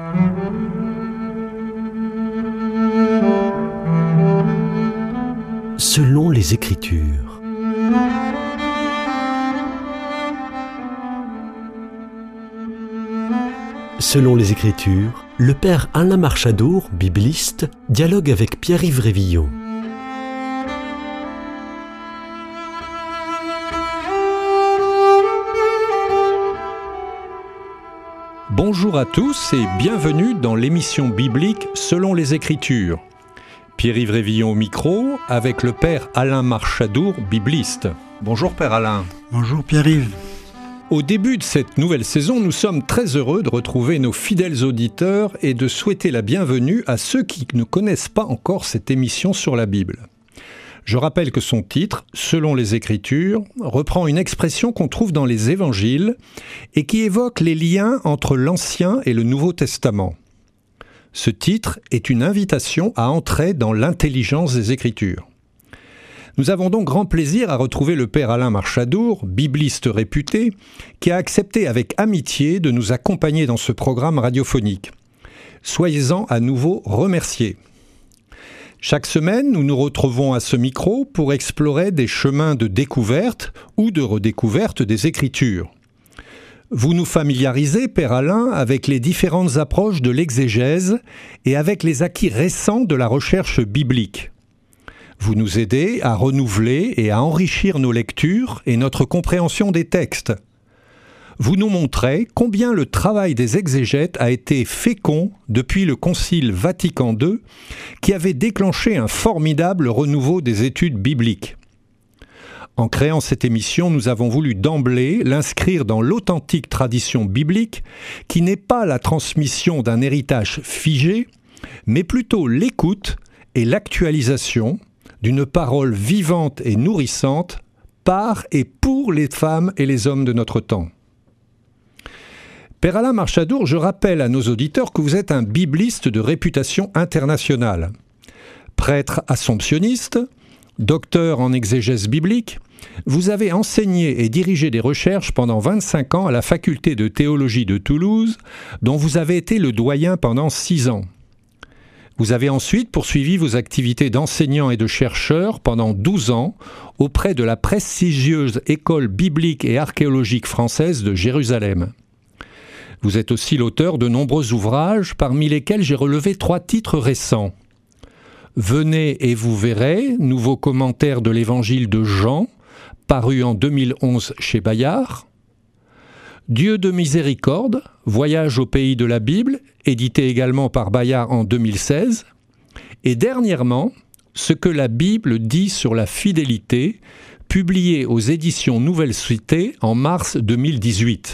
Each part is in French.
Selon les Écritures. Selon les Écritures, le père Alain Marchadour, bibliste, dialogue avec Pierre-Yves Révillon. Bonjour à tous et bienvenue dans l'émission biblique Selon les Écritures. Pierre-Yves Révillon au micro, avec le père Alain Marchadour, bibliste. Bonjour père Alain. Bonjour Pierre-Yves. Au début de cette nouvelle saison, nous sommes très heureux de retrouver nos fidèles auditeurs et de souhaiter la bienvenue à ceux qui ne connaissent pas encore cette émission sur la Bible. Je rappelle que son titre, Selon les Écritures, reprend une expression qu'on trouve dans les Évangiles et qui évoque les liens entre l'Ancien et le Nouveau Testament. Ce titre est une invitation à entrer dans l'intelligence des Écritures. Nous avons donc grand plaisir à retrouver le père Alain Marchadour, bibliste réputé, qui a accepté avec amitié de nous accompagner dans ce programme radiophonique. Soyez-en à nouveau remerciés. Chaque semaine, nous nous retrouvons à ce micro pour explorer des chemins de découverte ou de redécouverte des Écritures. Vous nous familiarisez, père Alain, avec les différentes approches de l'exégèse et avec les acquis récents de la recherche biblique. Vous nous aidez à renouveler et à enrichir nos lectures et notre compréhension des textes. Vous nous montrez combien le travail des exégètes a été fécond depuis le Concile Vatican II, qui avait déclenché un formidable renouveau des études bibliques. En créant cette émission, nous avons voulu d'emblée l'inscrire dans l'authentique tradition biblique, qui n'est pas la transmission d'un héritage figé, mais plutôt l'écoute et l'actualisation d'une parole vivante et nourrissante par et pour les femmes et les hommes de notre temps. Père Alain Marchadour, je rappelle à nos auditeurs que vous êtes un bibliste de réputation internationale. Prêtre assomptionniste, docteur en exégèse biblique, vous avez enseigné et dirigé des recherches pendant 25 ans à la faculté de théologie de Toulouse, dont vous avez été le doyen pendant 6 ans. Vous avez ensuite poursuivi vos activités d'enseignant et de chercheur pendant 12 ans auprès de la prestigieuse École biblique et archéologique française de Jérusalem. Vous êtes aussi l'auteur de nombreux ouvrages, parmi lesquels j'ai relevé 3 titres récents. Venez et vous verrez, nouveau commentaire de l'Évangile de Jean, paru en 2011 chez Bayard. Dieu de miséricorde, voyage au pays de la Bible, édité également par Bayard en 2016. Et dernièrement, ce que la Bible dit sur la fidélité, publié aux éditions Nouvelle Cité en mars 2018.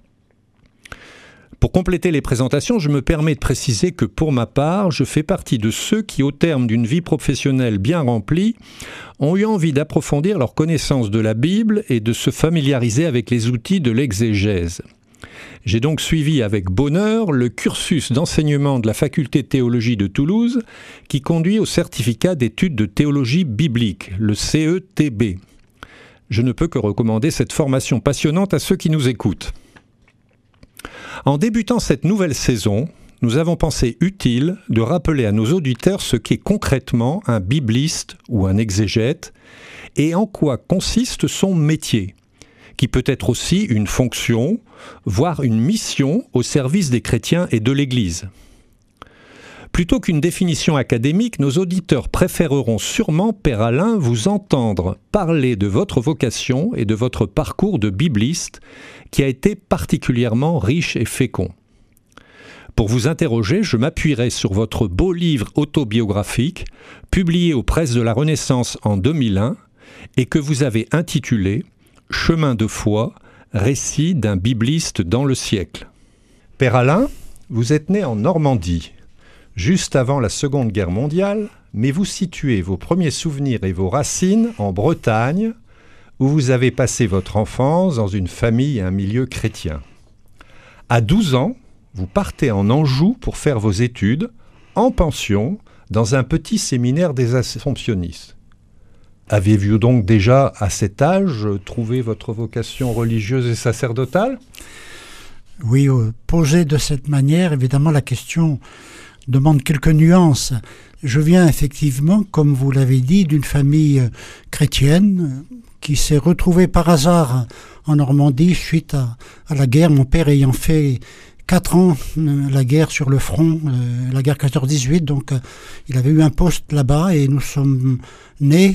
Pour compléter les présentations, je me permets de préciser que pour ma part, je fais partie de ceux qui, au terme d'une vie professionnelle bien remplie, ont eu envie d'approfondir leur connaissance de la Bible et de se familiariser avec les outils de l'exégèse. J'ai donc suivi avec bonheur le cursus d'enseignement de la faculté de théologie de Toulouse qui conduit au certificat d'études de théologie biblique, le CETB. Je ne peux que recommander cette formation passionnante à ceux qui nous écoutent. En débutant cette nouvelle saison, nous avons pensé utile de rappeler à nos auditeurs ce qu'est concrètement un bibliste ou un exégète et en quoi consiste son métier, qui peut être aussi une fonction, voire une mission au service des chrétiens et de l'Église. Plutôt qu'une définition académique, nos auditeurs préféreront sûrement, père Alain, vous entendre parler de votre vocation et de votre parcours de bibliste qui a été particulièrement riche et fécond. Pour vous interroger, je m'appuierai sur votre beau livre autobiographique, publié aux Presses de la Renaissance en 2001 et que vous avez intitulé « Chemin de foi, récit d'un bibliste dans le siècle ». Père Alain, vous êtes né en Normandie, juste avant la Seconde Guerre mondiale, mais vous situez vos premiers souvenirs et vos racines en Bretagne, où vous avez passé votre enfance dans une famille et un milieu chrétien. À 12 ans, vous partez en Anjou pour faire vos études, en pension, dans un petit séminaire des Assomptionnistes. Aviez-vous donc déjà, à cet âge, trouvé votre vocation religieuse et sacerdotale ? Oui, posé de cette manière, évidemment, la question demande quelques nuances. Je viens effectivement, comme vous l'avez dit, d'une famille chrétienne qui s'est retrouvée par hasard en Normandie suite à la guerre. Mon père ayant fait 4 ans la guerre sur le front, la guerre 14-18, donc il avait eu un poste là-bas et nous sommes nés,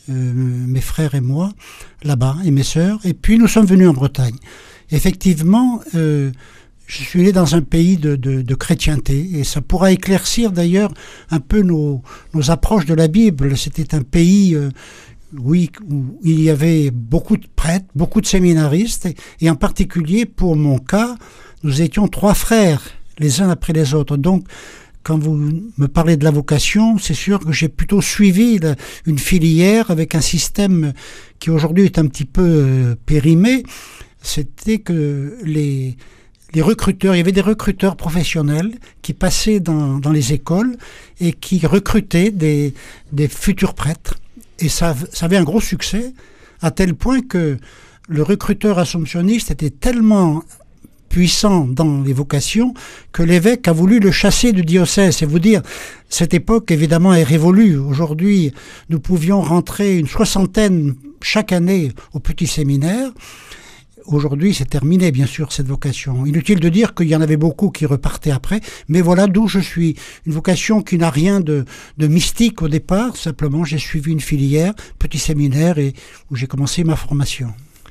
mes frères et moi, là-bas, et mes sœurs, et puis nous sommes venus en Bretagne. Effectivement, je suis né dans un pays de chrétienté, et ça pourra éclaircir d'ailleurs un peu nos approches de la Bible. C'était un pays, oui, où il y avait beaucoup de prêtres, beaucoup de séminaristes, et en particulier pour mon cas, nous étions 3 frères, les uns après les autres. Donc, quand vous me parlez de la vocation, c'est sûr que j'ai plutôt suivi une filière avec un système qui aujourd'hui est un petit peu périmé. C'était que les recruteurs, il y avait des recruteurs professionnels qui passaient dans les écoles et qui recrutaient des futurs prêtres. Et ça avait un gros succès, à tel point que le recruteur assomptionniste était tellement puissant dans les vocations que l'évêque a voulu le chasser du diocèse. C'est vous dire, cette époque évidemment est révolue. Aujourd'hui, nous pouvions rentrer une 60aine chaque année au petit séminaire. Aujourd'hui, c'est terminé, bien sûr, cette vocation. Inutile de dire qu'il y en avait beaucoup qui repartaient après, mais voilà d'où je suis. Une vocation qui n'a rien de mystique au départ, simplement j'ai suivi une filière, petit séminaire, et où j'ai commencé ma formation.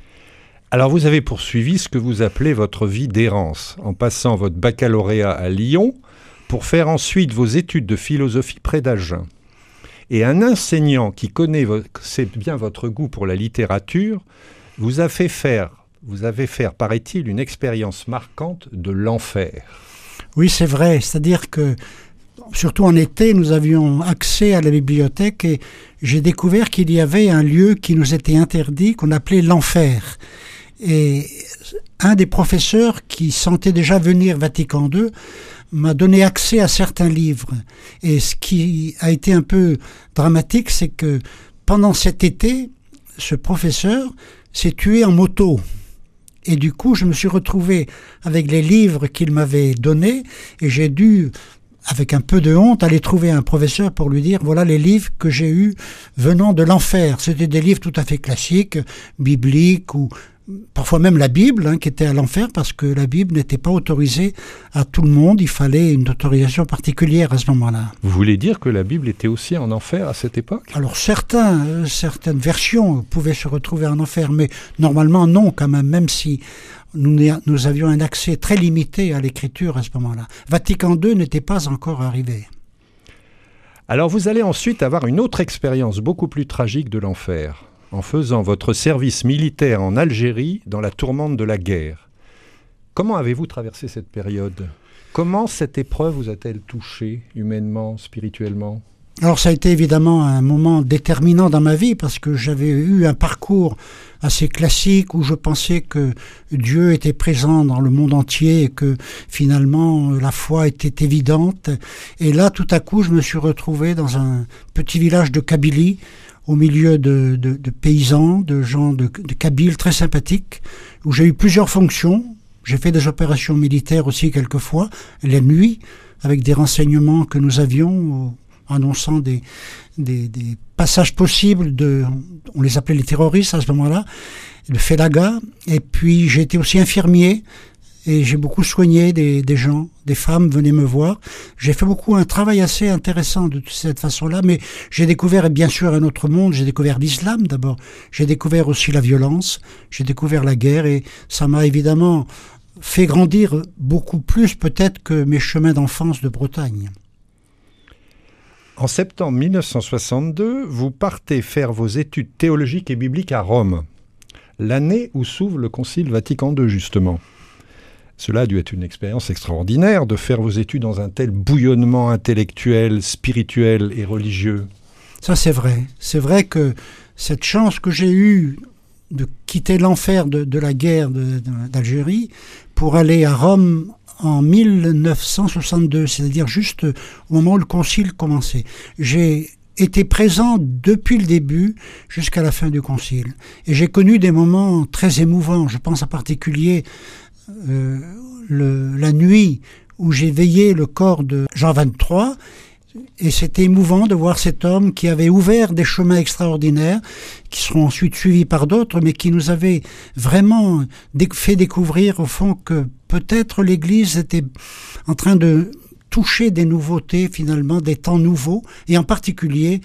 Alors vous avez poursuivi ce que vous appelez votre vie d'errance, en passant votre baccalauréat à Lyon, pour faire ensuite vos études de philosophie près d'Agen. Et un enseignant qui sait bien votre goût pour la littérature, vous avez fait, paraît-il, une expérience marquante de l'enfer. Oui, c'est vrai. C'est-à-dire que, surtout en été, nous avions accès à la bibliothèque et j'ai découvert qu'il y avait un lieu qui nous était interdit, qu'on appelait l'enfer. Et un des professeurs qui sentait déjà venir Vatican II m'a donné accès à certains livres. Et ce qui a été un peu dramatique, c'est que pendant cet été, ce professeur s'est tué en moto. Et du coup, je me suis retrouvé avec les livres qu'il m'avait donnés et j'ai dû, avec un peu de honte, aller trouver un professeur pour lui dire « Voilà les livres que j'ai eus venant de l'enfer ». C'était des livres tout à fait classiques, bibliques ou parfois même la Bible, qui était à l'enfer parce que la Bible n'était pas autorisée à tout le monde. Il fallait une autorisation particulière à ce moment-là. Vous voulez dire que la Bible était aussi en enfer à cette époque ? Alors certaines versions pouvaient se retrouver en enfer, mais normalement non quand même si nous avions un accès très limité à l'écriture à ce moment-là. Vatican II n'était pas encore arrivé. Alors vous allez ensuite avoir une autre expérience beaucoup plus tragique de l'enfer, en faisant votre service militaire en Algérie dans la tourmente de la guerre. Comment avez-vous traversé cette période ? Comment cette épreuve vous a-t-elle touché humainement, spirituellement ? Alors ça a été évidemment un moment déterminant dans ma vie parce que j'avais eu un parcours assez classique où je pensais que Dieu était présent dans le monde entier et que finalement la foi était évidente. Et là tout à coup je me suis retrouvé dans un petit village de Kabylie au milieu de paysans, de gens de Kabyles très sympathiques, où j'ai eu plusieurs fonctions. J'ai fait des opérations militaires aussi quelquefois, la nuit, avec des renseignements que nous avions, annonçant des passages possibles on les appelait les terroristes à ce moment-là, le Félaga. Et puis j'ai été aussi infirmier, et j'ai beaucoup soigné des gens, des femmes venaient me voir. J'ai fait un travail assez intéressant de cette façon-là, mais j'ai découvert bien sûr un autre monde. J'ai découvert l'islam d'abord, j'ai découvert aussi la violence, j'ai découvert la guerre, et ça m'a évidemment fait grandir beaucoup plus peut-être que mes chemins d'enfance de Bretagne. En septembre 1962, vous partez faire vos études théologiques et bibliques à Rome, l'année où s'ouvre le Concile Vatican II justement. Cela a dû être une expérience extraordinaire de faire vos études dans un tel bouillonnement intellectuel, spirituel et religieux. Ça c'est vrai. C'est vrai que cette chance que j'ai eue de quitter l'enfer de la guerre d'Algérie pour aller à Rome en 1962, c'est-à-dire juste au moment où le concile commençait. J'ai été présent depuis le début jusqu'à la fin du concile. Et j'ai connu des moments très émouvants. Je pense en particulier la nuit où j'ai veillé le corps de Jean 23, et c'était émouvant de voir cet homme qui avait ouvert des chemins extraordinaires, qui seront ensuite suivis par d'autres, mais qui nous avait vraiment fait découvrir au fond que peut-être l'Église était en train de toucher des nouveautés, finalement, des temps nouveaux, et en particulier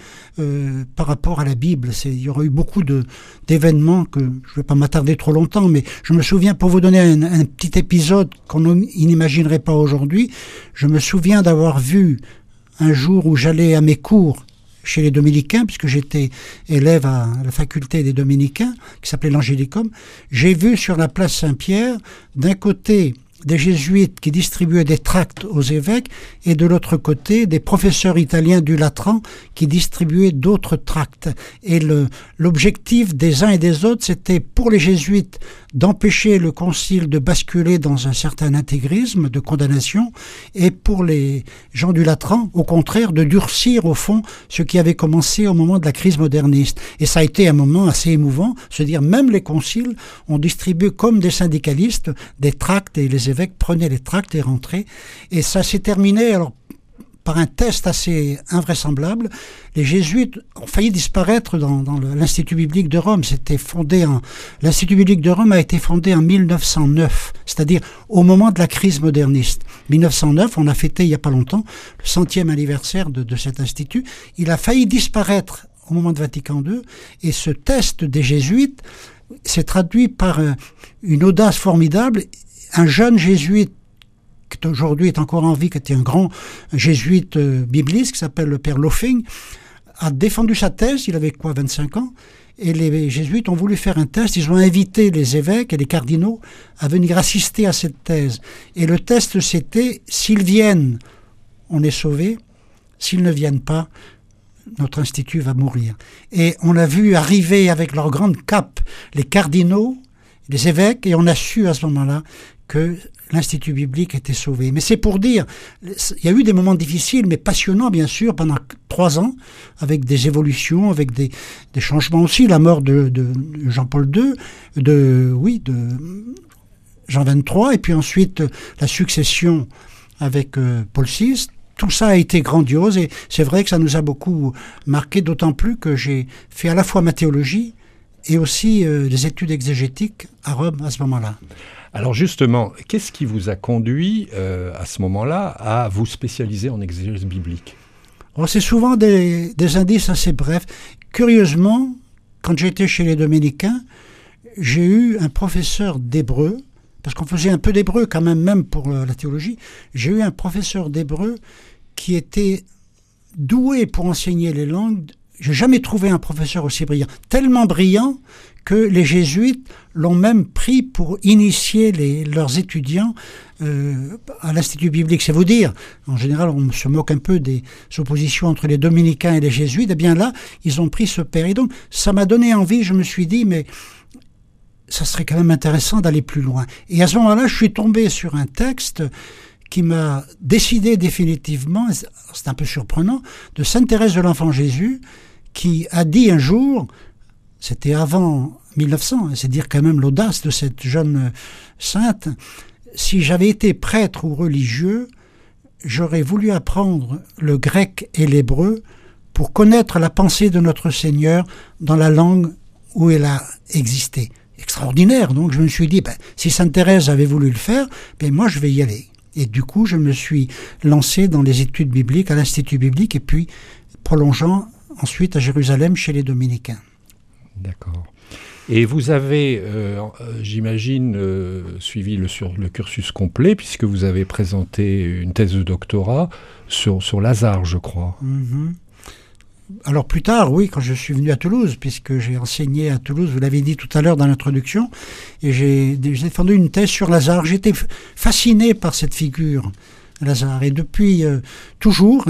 par rapport à la Bible. Il y aura eu beaucoup d'événements que je ne vais pas m'attarder trop longtemps, mais je me souviens, pour vous donner un petit épisode qu'on n'imaginerait pas aujourd'hui, je me souviens d'avoir vu un jour où j'allais à mes cours chez les Dominicains, puisque j'étais élève à la faculté des Dominicains, qui s'appelait l'Angélicum, j'ai vu sur la place Saint-Pierre, d'un côté, des jésuites qui distribuaient des tracts aux évêques, et de l'autre côté, des professeurs italiens du Latran qui distribuaient d'autres tracts. Et l'objectif des uns et des autres, c'était pour les jésuites d'empêcher le concile de basculer dans un certain intégrisme de condamnation, et pour les gens du Latran, au contraire, de durcir au fond ce qui avait commencé au moment de la crise moderniste. Et ça a été un moment assez émouvant, se dire même les conciles ont distribué comme des syndicalistes des tracts, et les évêques prenaient les tracts et rentraient. Et ça s'est terminé alors par un test assez invraisemblable. Les jésuites ont failli disparaître dans l'Institut biblique de Rome. L'Institut biblique de Rome a été fondé en 1909, c'est-à-dire au moment de la crise moderniste. 1909, on a fêté il n'y a pas longtemps le 100e anniversaire de cet institut. Il a failli disparaître au moment de Vatican II, et ce test des jésuites s'est traduit par une audace formidable. Un jeune jésuite qui aujourd'hui est encore en vie, qui était un grand jésuite bibliste, qui s'appelle le père Loffing, a défendu sa thèse. Il avait 25 ans, et les jésuites ont voulu faire un test. Ils ont invité les évêques et les cardinaux à venir assister à cette thèse. Et le test, c'était: s'ils viennent, on est sauvé; s'ils ne viennent pas, notre institut va mourir. Et on a vu arriver avec leur grande cape les cardinaux, les évêques, et on a su à ce moment-là que l'Institut biblique était sauvé. Mais c'est pour dire, il y a eu des moments difficiles, mais passionnants, bien sûr, pendant 3 ans, avec des évolutions, avec des changements aussi, la mort de Jean-Paul II, de Jean 23, et puis ensuite la succession avec Paul VI. Tout ça a été grandiose, et c'est vrai que ça nous a beaucoup marqué, d'autant plus que j'ai fait à la fois ma théologie et aussi des études exégétiques à Rome à ce moment-là. Alors justement, qu'est-ce qui vous a conduit à ce moment-là à vous spécialiser en exégèse biblique ? C'est souvent des indices assez brefs. Curieusement, quand j'étais chez les Dominicains, j'ai eu un professeur d'hébreu, parce qu'on faisait un peu d'hébreu quand même pour la théologie. J'ai eu un professeur d'hébreu qui était doué pour enseigner les langues. J'ai jamais trouvé un professeur aussi brillant. Tellement brillant que les jésuites l'ont même pris pour initier leurs étudiants à l'Institut biblique. C'est vous dire, en général, on se moque un peu des oppositions entre les dominicains et les jésuites. Eh bien là, ils ont pris ce père. Et donc, ça m'a donné envie. Je me suis dit, mais ça serait quand même intéressant d'aller plus loin. Et à ce moment-là, je suis tombé sur un texte qui m'a décidé définitivement, c'est un peu surprenant, de Sainte Thérèse de l'Enfant Jésus, qui a dit un jour, c'était avant 1900, c'est dire quand même l'audace de cette jeune sainte: si j'avais été prêtre ou religieux, j'aurais voulu apprendre le grec et l'hébreu pour connaître la pensée de notre Seigneur dans la langue où elle a existé. Extraordinaire. Donc je me suis dit, si Sainte Thérèse avait voulu le faire, moi je vais y aller. Et du coup, je me suis lancé dans les études bibliques à l'Institut biblique, et puis prolongeant ensuite à Jérusalem chez les Dominicains. D'accord. Et vous avez, j'imagine, suivi le cursus complet, puisque vous avez présenté une thèse de doctorat sur Lazare, je crois. Mm-hmm. Alors plus tard, oui, quand je suis venu à Toulouse, puisque j'ai enseigné à Toulouse, vous l'avez dit tout à l'heure dans l'introduction, et j'ai défendu une thèse sur Lazare. J'étais fasciné par cette figure, Lazare, et depuis toujours,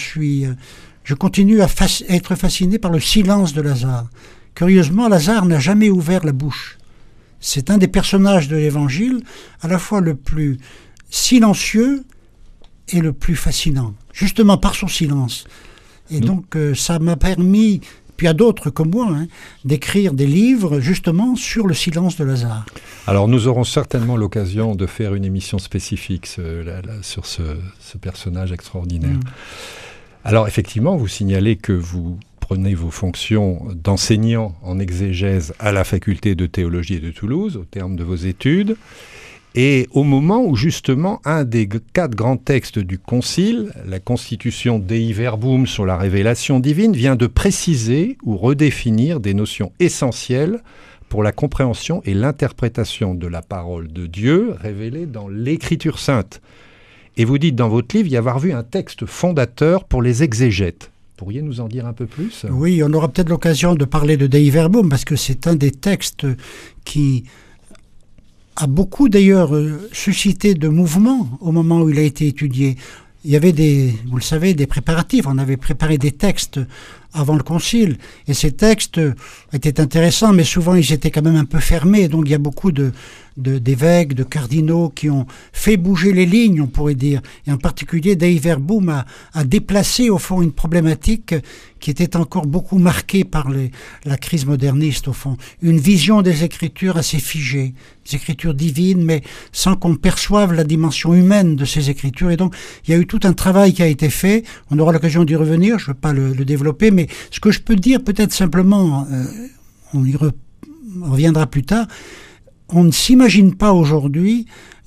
je continue à être fasciné par le silence de Lazare. Curieusement, Lazare n'a jamais ouvert la bouche. C'est un des personnages de l'Évangile, à la fois le plus silencieux et le plus fascinant, justement par son silence. Et donc, ça m'a permis, puis à d'autres comme moi, d'écrire des livres justement sur le silence de Lazare. Alors nous aurons certainement l'occasion de faire une émission spécifique sur ce personnage extraordinaire. Alors effectivement, vous signalez que vous prenez vos fonctions d'enseignant en exégèse à la faculté de théologie de Toulouse, au terme de vos études, et au moment où justement un des 4 grands textes du Concile, la Constitution Dei Verbum sur la révélation divine, vient de préciser ou redéfinir des notions essentielles pour la compréhension et l'interprétation de la parole de Dieu révélée dans l'Écriture sainte. Et vous dites dans votre livre y avoir vu un texte fondateur pour les exégètes. Pourriez nous en dire un peu plus ? Oui, on aura peut-être l'occasion de parler de Dei Verbum, parce que c'est un des textes qui a beaucoup d'ailleurs suscité de mouvements au moment où il a été étudié. Il y avait vous le savez, des préparatifs. On avait préparé des textes avant le concile. Et ces textes étaient intéressants, mais souvent ils étaient quand même un peu fermés. Donc il y a beaucoup d'évêques, de cardinaux qui ont fait bouger les lignes, on pourrait dire. Et en particulier, Dei Verbum a déplacé au fond une problématique qui était encore beaucoup marquée par la crise moderniste au fond. Une vision des Écritures assez figée, des Écritures divines, mais sans qu'on perçoive la dimension humaine de ces Écritures. Et donc il y a eu tout un travail qui a été fait. On aura l'occasion d'y revenir, je ne veux pas le développer, mais ce que je peux dire peut-être simplement, on y reviendra plus tard, on ne s'imagine pas aujourd'hui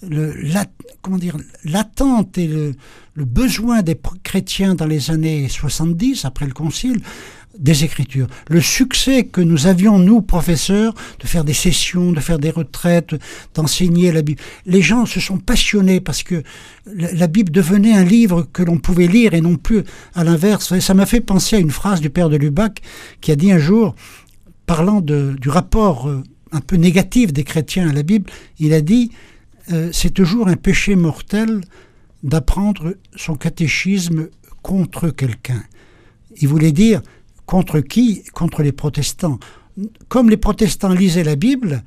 l'attente et le besoin des chrétiens dans les années 70, après le Concile, des Écritures. Le succès que nous avions, nous, professeurs, de faire des sessions, de faire des retraites, d'enseigner la Bible. Les gens se sont passionnés parce que la Bible devenait un livre que l'on pouvait lire et non plus à l'inverse. Et ça m'a fait penser à une phrase du père de Lubac qui a dit un jour, parlant du rapport un peu négatif des chrétiens à la Bible, il a dit c'est toujours un péché mortel d'apprendre son catéchisme contre quelqu'un. Il voulait dire contre qui ? Contre les protestants. Comme les protestants lisaient la Bible,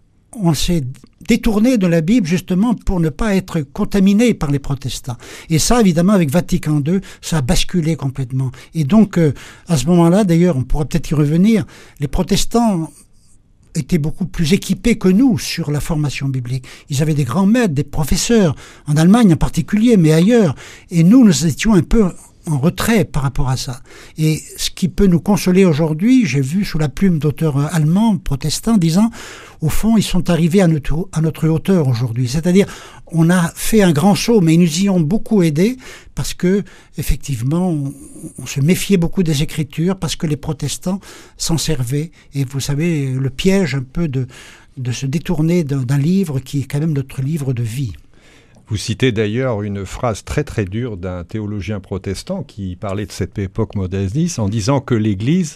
on s'est détourné de la Bible justement pour ne pas être contaminé par les protestants. Et ça, évidemment, avec Vatican II, ça a basculé complètement. Et donc, à ce moment-là, d'ailleurs, on pourra peut-être y revenir, les protestants étaient beaucoup plus équipés que nous sur la formation biblique. Ils avaient des grands maîtres, des professeurs, en Allemagne en particulier, mais ailleurs. Et nous étions un peu en retrait par rapport à ça. Et ce qui peut nous consoler aujourd'hui, j'ai vu sous la plume d'auteurs allemands, protestants, disant, au fond, ils sont arrivés à notre hauteur aujourd'hui. C'est-à-dire, on a fait un grand saut, mais ils nous y ont beaucoup aidés parce que, effectivement, on se méfiait beaucoup des Écritures parce que les protestants s'en servaient. Et vous savez, le piège un peu de se détourner d'un livre qui est quand même notre livre de vie. Vous citez d'ailleurs une phrase très très dure d'un théologien protestant qui parlait de cette époque moderniste en disant que l'Église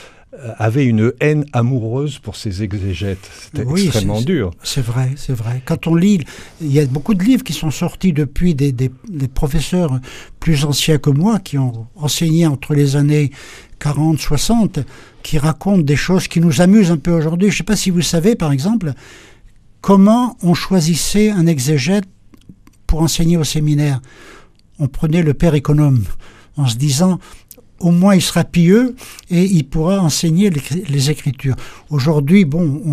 avait une haine amoureuse pour ses exégètes. C'était extrêmement dur. C'est vrai, c'est vrai. Quand on lit, il y a beaucoup de livres qui sont sortis depuis des professeurs plus anciens que moi qui ont enseigné entre les années 40, 60, qui racontent des choses qui nous amusent un peu aujourd'hui. Je ne sais pas si vous savez, par exemple, comment on choisissait un exégète pour enseigner au séminaire. On prenait le père économe en se disant au moins il sera pieux et il pourra enseigner les Écritures. Aujourd'hui,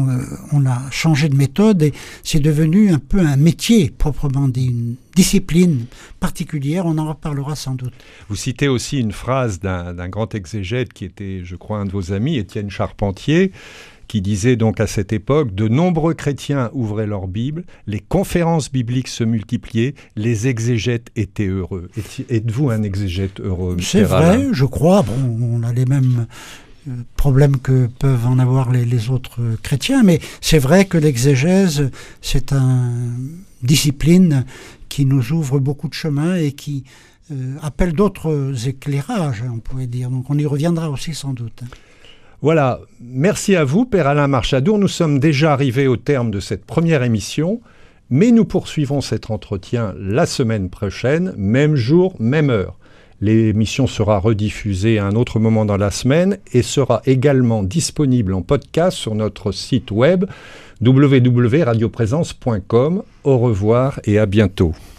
on a changé de méthode et c'est devenu un peu un métier proprement dit, une discipline particulière, on en reparlera sans doute. Vous citez aussi une phrase d'un grand exégète qui était, je crois, un de vos amis, Étienne Charpentier, qui disait donc à cette époque « De nombreux chrétiens ouvraient leur Bible, les conférences bibliques se multipliaient, les exégètes étaient heureux. » Êtes-vous un exégète heureux? C'est vrai, je crois. On a les mêmes problèmes que peuvent en avoir les autres chrétiens, mais c'est vrai que l'exégèse, c'est une discipline qui nous ouvre beaucoup de chemins et qui appelle d'autres éclairages, on pourrait dire. Donc on y reviendra aussi sans doute. Voilà, merci à vous, Père Alain Marchadour. Nous sommes déjà arrivés au terme de cette première émission, mais nous poursuivons cet entretien la semaine prochaine, même jour, même heure. L'émission sera rediffusée à un autre moment dans la semaine et sera également disponible en podcast sur notre site web www.radioprésence.com. Au revoir et à bientôt.